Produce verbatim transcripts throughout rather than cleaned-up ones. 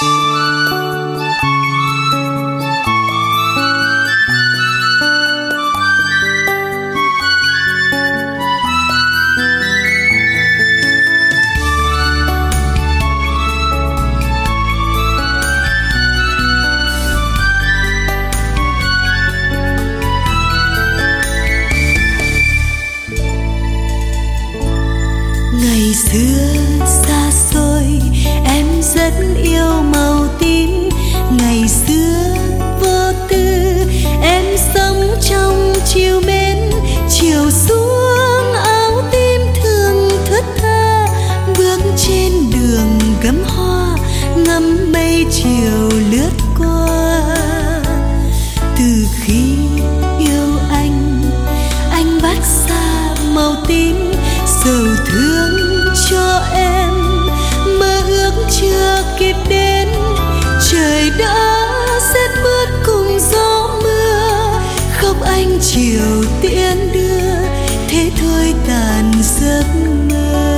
Ngày xưa xa xôi em rất yêu màu tím. Ngày xưa vô tư em sống trong chiều mến. Chiều xuống áo tím thương thướt tha, bước trên đường gấm hoa ngắm mây chiều lướt qua. Từ khi yêu anh, anh vắt xa màu tím, sầu thương cho em mơ ước chưa kịp đến. Trời đã rét mướt cùng gió mưa, khóc anh chiều tiễn đưa, thế thôi tàn giấc mơ.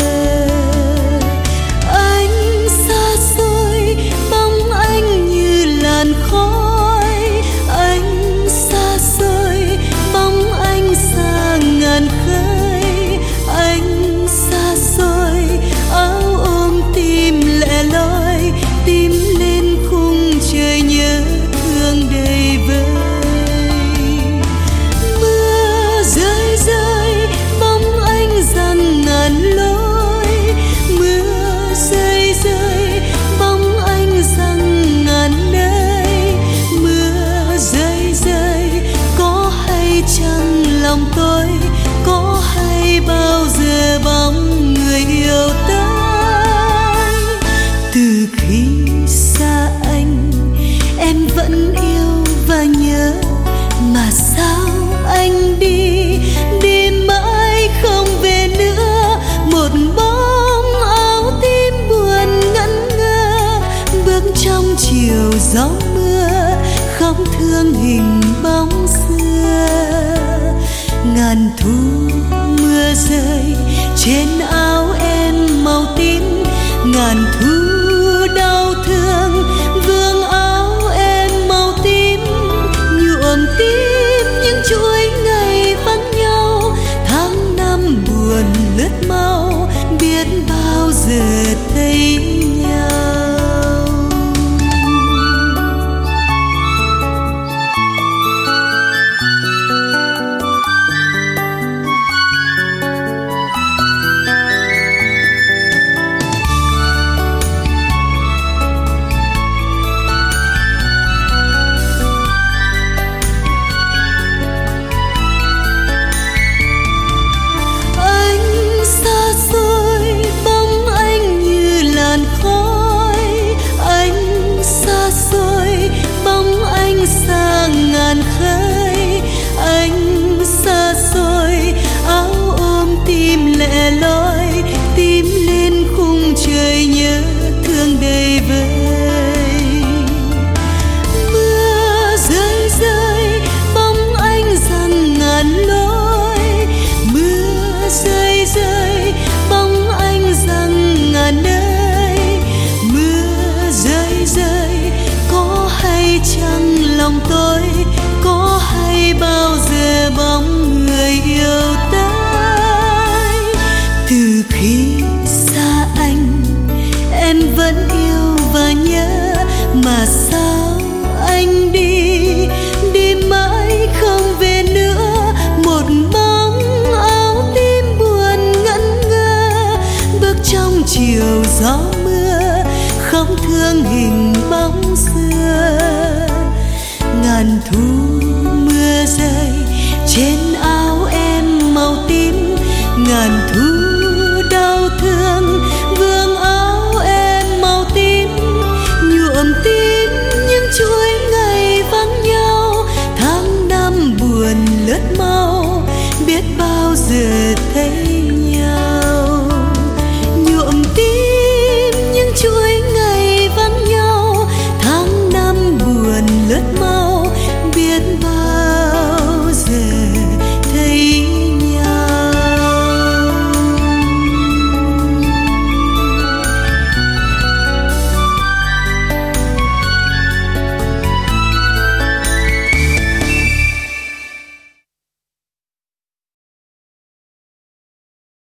Anh xa xôi, bóng anh như làn khói. Anh xa xôi, bóng anh xa ngàn khơi. Anh xa xôi, áo ôm tim lẻ loi, tim lên khung trời nhớ thương đầy vơi. Mưa rơi rơi, bóng anh dằn ngàn lối. Mưa rơi rơi, bóng anh dằn ngàn nơi. Mưa rơi rơi, có hay chăng lòng tôi, có hay bao giờ bóng người yêu tới. Từ khi xa anh, em vẫn yêu và nhớ, mà sao anh đi, đi mãi không về nữa. Một bóng áo tím buồn ngẩn ngơ, bước trong chiều gió mưa, khóc thương hình bóng xưa. Ngàn thu mưa rơi trên áo em màu tím, ngàn thu đau thương vương áo em màu tím. Nhuộm tím những chuỗi ngày vắng nhau, tháng năm buồn lướt mau, biết bao giờ thấy nhau. Anh xa xôi, áo ôm tim lẻ loi, tim lên khung trời nhớ thương đầy vơi. Mưa rơi rơi, bóng anh dằn ngàn lối. Mưa rơi rơi, bóng anh dằn ngàn nơi. Mưa rơi rơi, có hay chăng lòng tôi, có hay bao giờ bóng người yêu tới. Từ khi xa anh, em vẫn yêu và nhớ, mà sao anh đi, đi mãi không về nữa. Một bóng áo tím buồn ngẩn ngơ, bước trong chiều gió mưa, khóc thương hình bóng